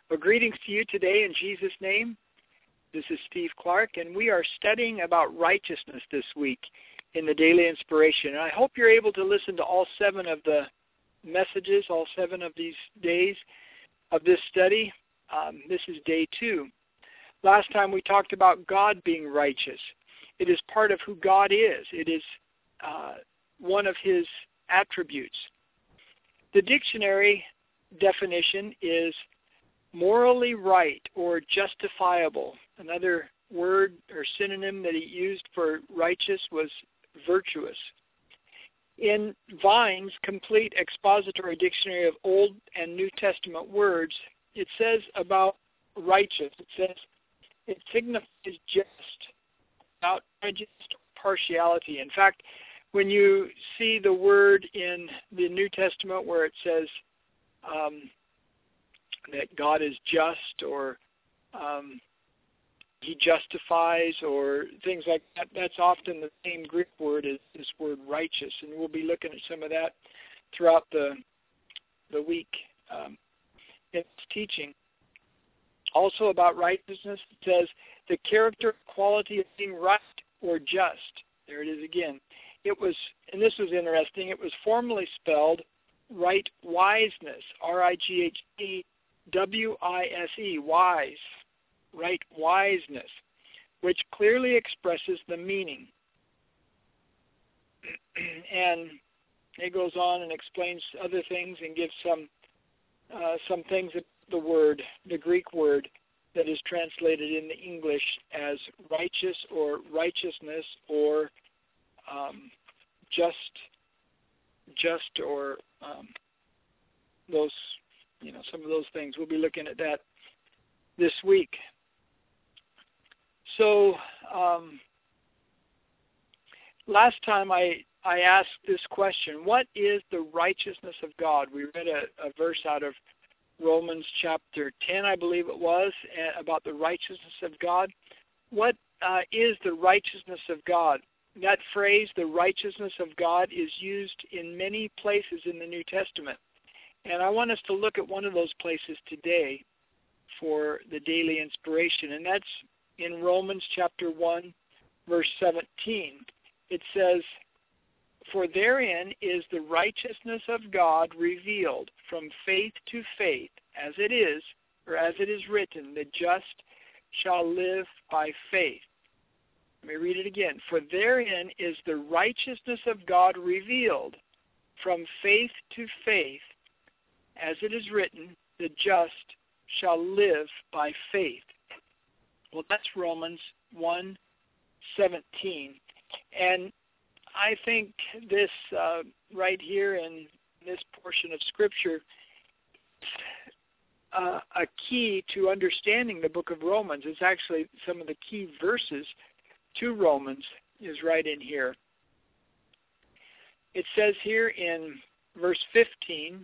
Well, greetings to you today in Jesus' name. This is Steve Clark, and we are studying about righteousness this week in the Daily Inspiration. And I hope you're able to listen to all 7 of the messages, all 7 of these days of this study. This is day 2. Last time we talked about God being righteous. It is part of who God is. It is one of His attributes. The dictionary definition is morally right or justifiable. Another word or synonym that he used for righteous was virtuous. In Vine's complete expository dictionary of Old and New Testament words, it says about righteous, it says it signifies just, without prejudice or partiality. In fact, when you see the word in the New Testament where it says that God is just, or He justifies, or things like that, that's often the same Greek word as this word righteous, and we'll be looking at some of that throughout the week in its teaching. Also about righteousness, it says the character, quality of being right or just. There it is again. It was, and this was interesting, it was formerly spelled right wiseness, R-I-G-H-T W-I-S-E, wise, right wiseness, which clearly expresses the meaning. And it goes on and explains other things and gives some things that the word, the Greek word, that is translated in the English as righteous or righteousness or just or those, some of those things. We'll be looking at that this week. So last time I asked this question, what is the righteousness of God? We read a verse out of Romans chapter 10, I believe it was, about the righteousness of God. What is the righteousness of God? That phrase, the righteousness of God, is used in many places in the New Testament. And I want us to look at one of those places today for the daily inspiration, and that's in Romans chapter 1, verse 17. It says, "For therein is the righteousness of God revealed from faith to faith, as it is written, the just shall live by faith." Let me read it again. "For therein is the righteousness of God revealed from faith to faith, as it is written, the just shall live by faith." Well, that's Romans 1:17. And I think this right here in this portion of Scripture, a key to understanding the book of Romans. Is actually some of the key verses to Romans is right in here. It says here in verse 15,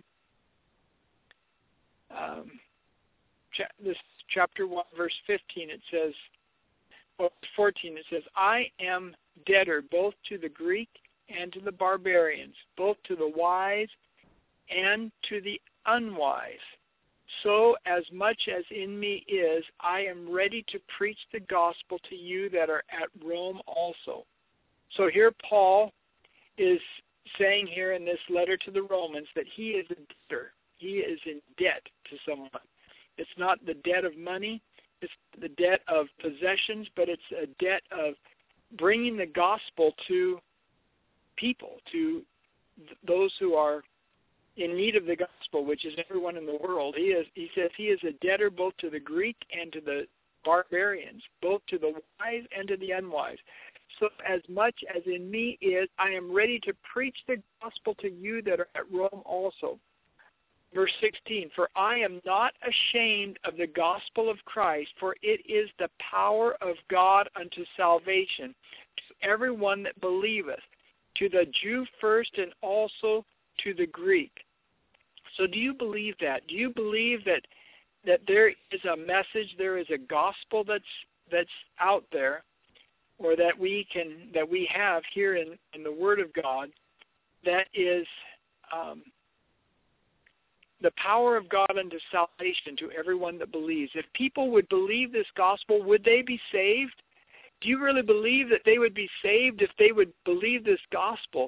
this chapter 1, verse 15, it says, 14, it says, "I am debtor both to the Greek and to the barbarians, both to the wise and to the unwise. So as much as in me is, I am ready to preach the gospel to you that are at Rome also." So here Paul is saying here in this letter to the Romans that he is a debtor. He is in debt to someone. It's not the debt of money, it's the debt of possessions, but it's a debt of bringing the gospel to people, to those who are in need of the gospel, which is everyone in the world. He says he is a debtor both to the Greek and to the barbarians, both to the wise and to the unwise. "So as much as in me is, I am ready to preach the gospel to you that are at Rome also." Verse 16, "For I am not ashamed of the gospel of Christ, for it is the power of God unto salvation to everyone that believeth, to the Jew first and also to the Greek." So do you believe that? Do you believe that there is a message, there is a gospel that's out there, or that we have here in the Word of God, that is the power of God unto salvation to everyone that believes. If people would believe this gospel, would they be saved? Do you really believe that they would be saved if they would believe this gospel?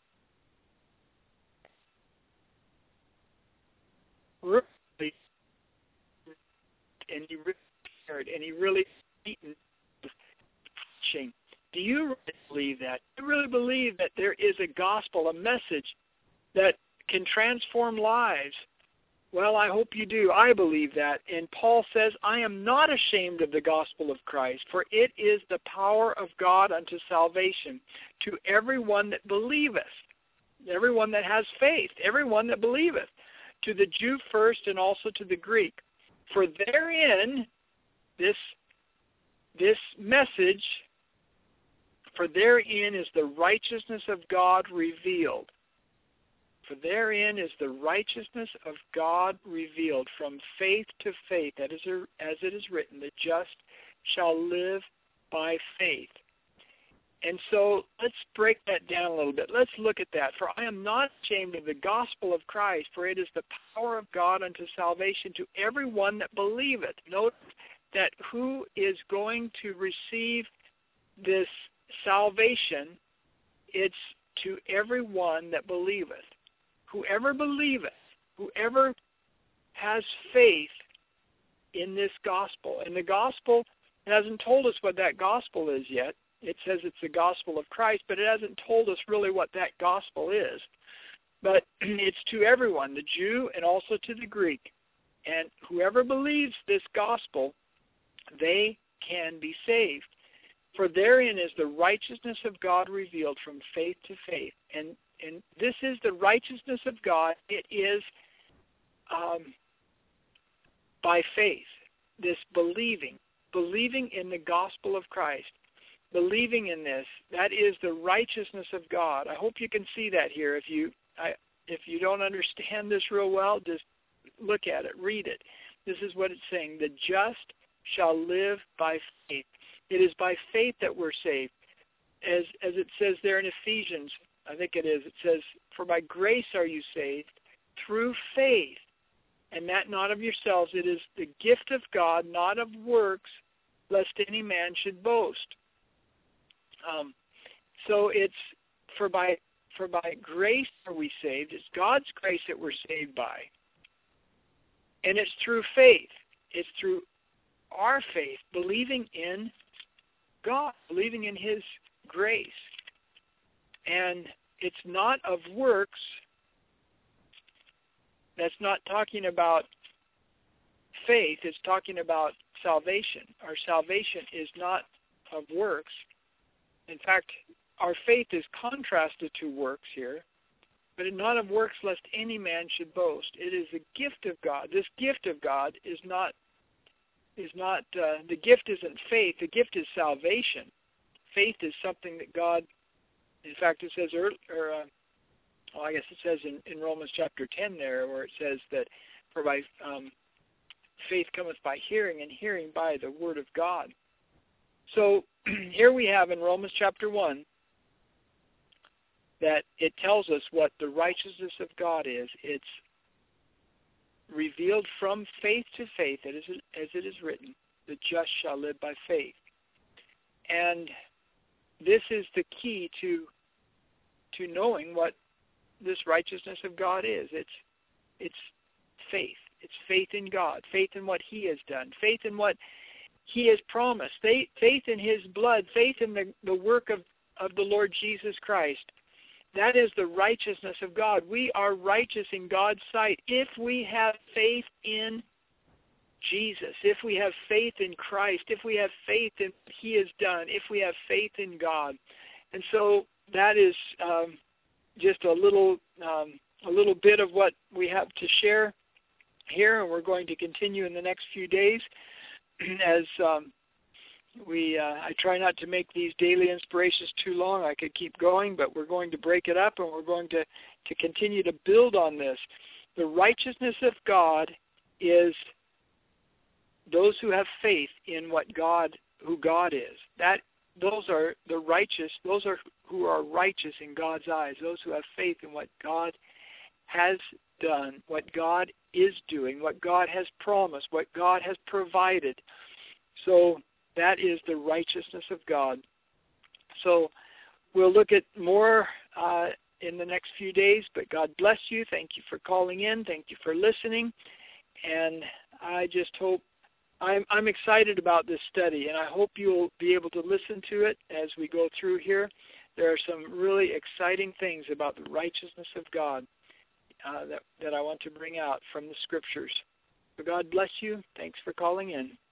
Really, and he really cared, and he really beaten preaching. Do you really believe that? Do you really believe that there is a gospel, a message that can transform lives? Well, I hope you do. I believe that. And Paul says, I am not ashamed of the gospel of Christ, for it is the power of God unto salvation to everyone that believeth, everyone that has faith, everyone that believeth, to the Jew first and also to the Greek. For therein, this message, for therein is the righteousness of God revealed. For therein is the righteousness of God revealed from faith to faith, that is, as it is written, the just shall live by faith. And so let's break that down a little bit. Let's look at that. For I am not ashamed of the gospel of Christ, for it is the power of God unto salvation to everyone that believeth. Note that who is going to receive this salvation, it's to everyone that believeth. Whoever believeth, whoever has faith in this gospel. And the gospel hasn't told us what that gospel is yet. It says it's the gospel of Christ, but it hasn't told us really what that gospel is. But it's to everyone, the Jew and also to the Greek. And whoever believes this gospel, they can be saved. For therein is the righteousness of God revealed from faith to faith. And this is the righteousness of God. It is by faith, this believing in the gospel of Christ, believing in this. That is the righteousness of God. I hope you can see that here. If you don't understand this real well, just look at it, read it. This is what it's saying. The just shall live by faith. It is by faith that we're saved. As it says there in Ephesians, I think it says, for by grace are you saved through faith, and that not of yourselves. It is the gift of God, not of works, lest any man should boast. So it's for by grace are we saved. It's God's grace that we're saved by. And it's through faith. It's through our faith, believing in God, believing in His grace. And it's not of works. That's not talking about faith. It's talking about salvation. Our salvation is not of works. In fact, our faith is contrasted to works here, but not of works lest any man should boast. It is a gift of God. This gift of God is not the gift isn't faith. The gift is salvation. Faith is something that God, in fact, it says, I guess it says in Romans chapter 10 there, where it says that for by faith cometh by hearing, and hearing by the word of God. So here we have in Romans chapter 1 that it tells us what the righteousness of God is. It's revealed from faith to faith, as it is written, the just shall live by faith. And this is the key to knowing what this righteousness of God is. It's faith. It's faith in God, faith in what He has done, faith in what He has promised, faith in His blood, faith in the work of the Lord Jesus Christ. That is the righteousness of God. We are righteous in God's sight if we have faith in Jesus, if we have faith in Christ, if we have faith in what He has done, if we have faith in God. And so that is just a little bit of what we have to share here, and we're going to continue in the next few days as I try not to make these daily inspirations too long. I could keep going, but we're going to break it up, and we're going to continue to build on this. The righteousness of God is those who have faith in who God is. Those are the righteous. Those are who are righteous in God's eyes. Those who have faith in what God has done, what God is doing, what God has promised, what God has provided. So that is the righteousness of God. So we'll look at more in the next few days, but God bless you. Thank you for calling in. Thank you for listening. And I just hope, I'm excited about this study, and I hope you'll be able to listen to it as we go through here. There are some really exciting things about the righteousness of God that I want to bring out from the Scriptures. So God bless you. Thanks for calling in.